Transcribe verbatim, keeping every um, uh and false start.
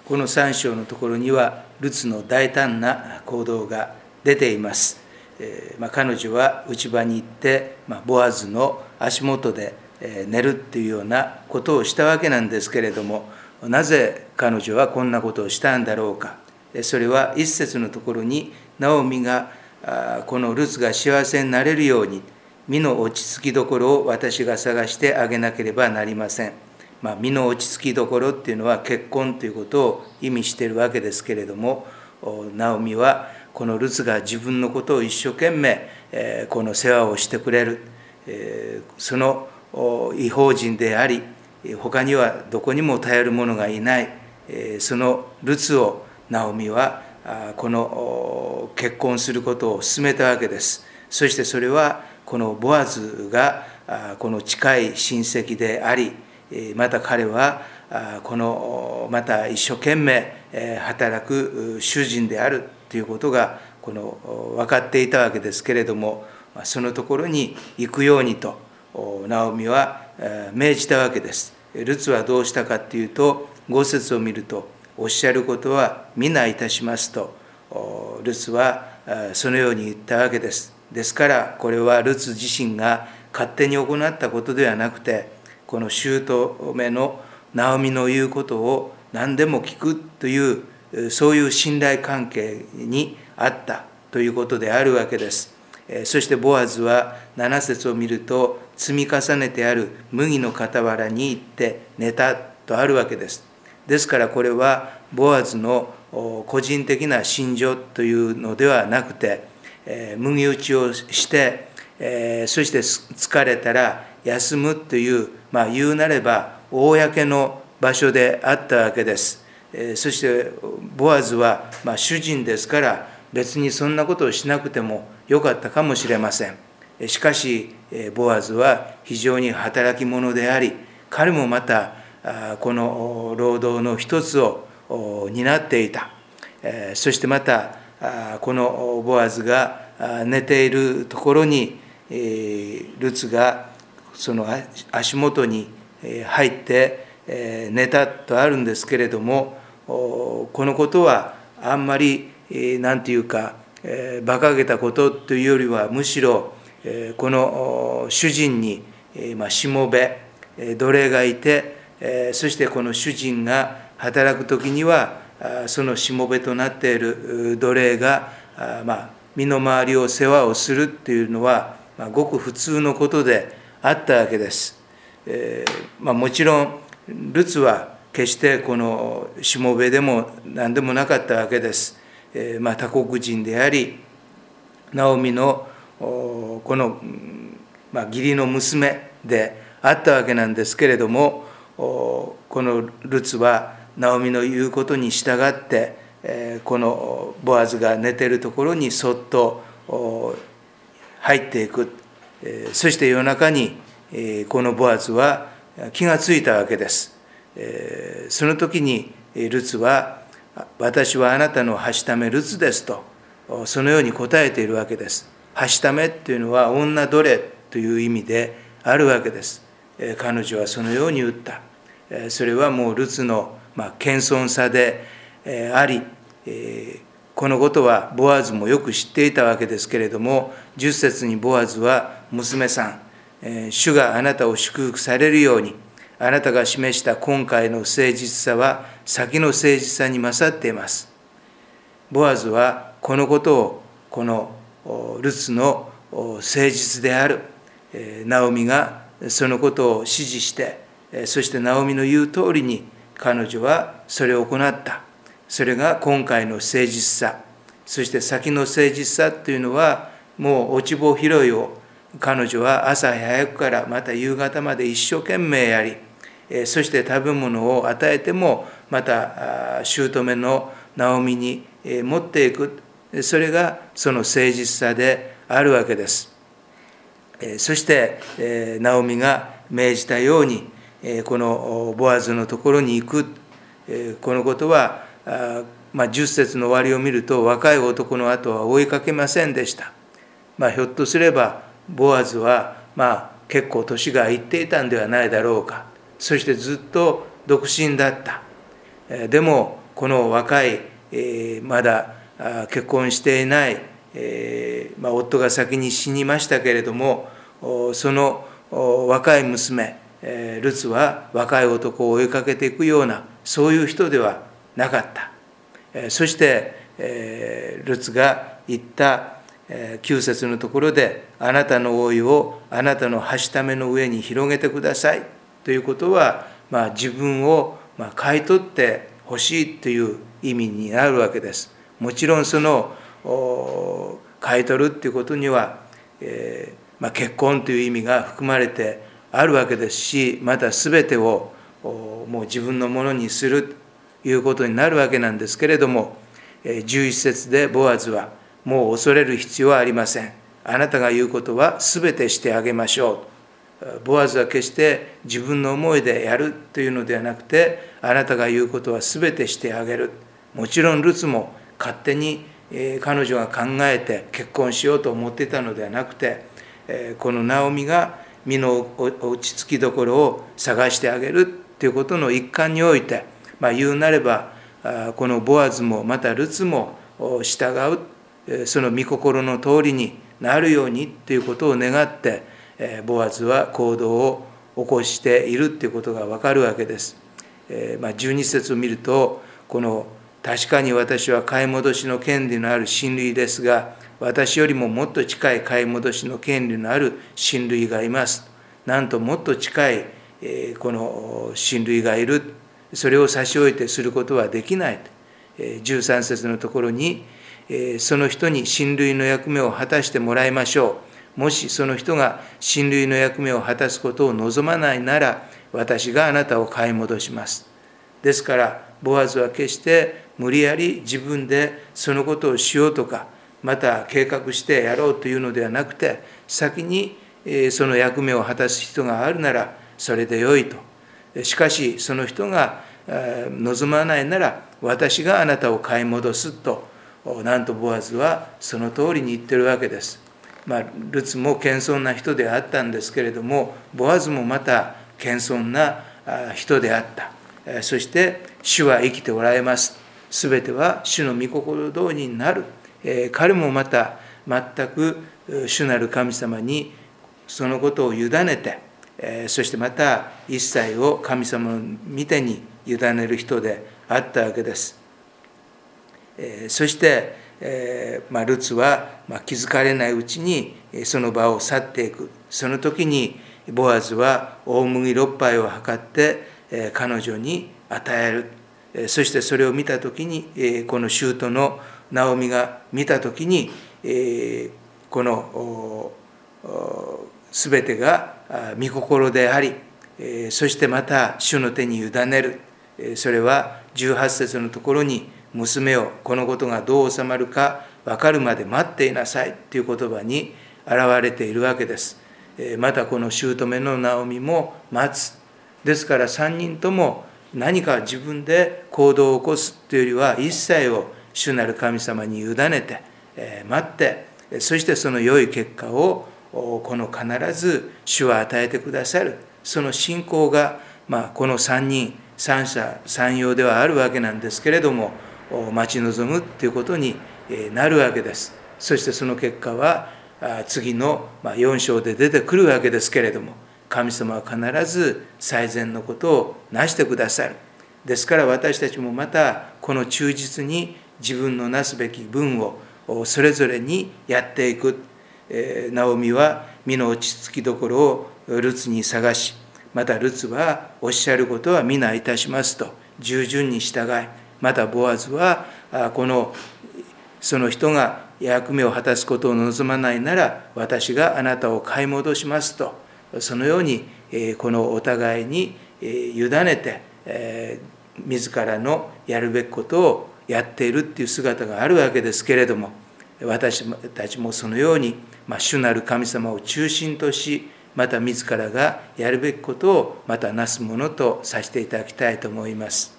このさん章のところには、ルツの大胆な行動が出ています。えーまあ、彼女は内場に行って、まあ、ボアズの足元で寝るっていうようなことをしたわけなんですけれども、なぜ彼女はこんなことをしたんだろうか。それは一節のところに、ナオミがこのルツが幸せになれるように、身の落ち着きどころを私が探してあげなければなりません。まあ、身の落ち着きどころっていうのは結婚ということを意味しているわけですけれども、ナオミはこのルツが自分のことを一生懸命この世話をしてくれる、その異邦人であり、他にはどこにも頼る者がいない、そのルツをナオミはこの結婚することを勧めたわけです。そしてそれはこのボアズがこの近い親戚であり、また彼はこのまた一生懸命働く主人であるということがこの分かっていたわけですけれども、そのところに行くようにとナオミは命じたわけです。ルツはどうしたかというと、ご節を見ると、おっしゃることは皆いたしますとルツはそのように言ったわけです。ですからこれはルツ自身が勝手に行ったことではなくて、この姑のナオミの言うことを何でも聞くという、そういう信頼関係にあったということであるわけです。そしてボアズはなな節を見ると、積み重ねてある麦の傍らに行って寝たとあるわけです。ですからこれはボアズの個人的な信条というのではなくて、麦打ちをして、そして疲れたら休むという、まあ言うなれば公の場所であったわけです。そしてボアズはまあ主人ですから、別にそんなことをしなくてもよかったかもしれません。しかしボアズは非常に働き者であり、彼もまたこの労働の一つを担っていた。そしてまたこのボアズが寝ているところにルツがその足元に入って寝たとあるんですけれども、このことはあんまり何ていうか馬鹿げたことというよりは、むしろこの主人にしもべ奴隷がいて、そしてこの主人が働く時にはそのしもべとなっている奴隷がまあ身の回りを世話をするっていうのはごく普通のことであったわけです。えーまあ、もちろんルツは決してこのしもべでも何でもなかったわけです。えーまあ、他国人であり、ナオミのこの、まあ、義理の娘であったわけなんですけれども、このルツはナオミの言うことに従って、このボアズが寝ているところにそっと入っていく。そして夜中にこのボアズは気がついたわけです。その時にルツは、私はあなたのはしためルツですと、そのように答えているわけです。はしためっていうのは女奴隷という意味であるわけです。彼女はそのように言った。それはもうルツの謙遜さであり、このことはボアズもよく知っていたわけですけれども、じゅっ節にボアズは、娘さん、主があなたを祝福されるように、あなたが示した今回の誠実さは先の誠実さに勝っています。ボアズはこのことを、このルツの誠実であるナオミがそのことを指示して、そしてナオミの言う通りに彼女はそれを行った。それが今回の誠実さ、そして先の誠実さというのは、もう落ち穂拾いを彼女は朝早くからまた夕方まで一生懸命やり、そして食べ物を与えてもまた姑のナオミに持っていく。それがその誠実さであるわけです。そしてナオミが命じたようにこのボアズのところに行く。このことはまあ、じゅっ節の終わりを見ると、若い男の後は追いかけませんでした。まあ、ひょっとすればボアズはまあ結構年がいっていたんではないだろうか。そしてずっと独身だった。でもこの若い、えー、まだ結婚していない、えーまあ、夫が先に死にましたけれども、その若い娘、えー、ルツは若い男を追いかけていくような、そういう人ではなかった。えー、そして、えー、ルツが言ったきゅう節のところで、あなたの覆いをあなたのはしための上に広げてくださいということは、まあ、自分をまあ買い取ってほしいという意味になるわけです。もちろんその買い取るということには、えーまあ、結婚という意味が含まれてあるわけですし、また全てをもう自分のものにするということになるわけなんですけれども、じゅういち節でボアズは、もう恐れる必要はありません。あなたが言うことは全てしてあげましょう。ボアズは決して自分の思いでやるというのではなくて、あなたが言うことは全てしてあげる。もちろんルツも勝手に彼女が考えて結婚しようと思っていたのではなくて、このナオミが身の落ち着きどころを探してあげるということの一環において、まあ、言うなればこのボアズもまたルツも従う、その御心の通りになるようにということを願って、ボアズは行動を起こしているということが分かるわけです。まあ、じゅうに節を見ると、この確かに私は買い戻しの権利のある親類ですが、私よりももっと近い買い戻しの権利のある親類がいます。なんともっと近いこの親類がいる。それを差し置いてすることはできない。じゅうさん節のところに、その人に親類の役目を果たしてもらいましょう。もしその人が親類の役目を果たすことを望まないなら、私があなたを買い戻します。ですから、ボアズは決して無理やり自分でそのことをしようとか、また計画してやろうというのではなくて、先にその役目を果たす人があるなら、それでよいと。しかし、その人が望まないなら、私があなたを買い戻すと、なんとボアズはその通りに言ってるわけです。まあ、ルツも謙遜な人であったんですけれども、ボアズもまた謙遜な人であった。そして主は生きておられます。すべては主の御心通りになる。彼もまた全く主なる神様にそのことを委ねて、そしてまた一切を神様の御手に委ねる人であったわけです。そして、まあ、ルツは気づかれないうちにその場を去っていく。その時にボアズは大麦ろっぱいを測って彼女に与える。そしてそれを見た時に、この舅のナオミが見た時に、この全てが御心であり、そしてまた主の手に委ねる。それはじゅうはち節のところに、娘をこのことがどう収まるか分かるまで待っていなさいという言葉に表れているわけです。またこの姑のナオミも待つ。ですからさんにんとも何か自分で行動を起こすというよりは、一切を主なる神様に委ねて待って、そしてその良い結果をこの必ず主は与えてくださる。その信仰が、まあ、このさんにん三者三様ではあるわけなんですけれども、待ち望むということになるわけです。そしてその結果は次のよん章で出てくるわけですけれども、神様は必ず最善のことをなしてくださる。ですから私たちもまたこの忠実に自分のなすべき分をそれぞれにやっていく。ナオミは身の落ち着きどころをルツに探し、またルツはおっしゃることは皆いたしますと従順に従い、またボアズはこのその人が役目を果たすことを望まないなら、私があなたを買い戻しますと、そのようにこのお互いに委ねて自らのやるべきことをやっているっていう姿があるわけですけれども、私たちもそのように主なる神様を中心とし、また自らがやるべきことをまたなすものとさせていただきたいと思います。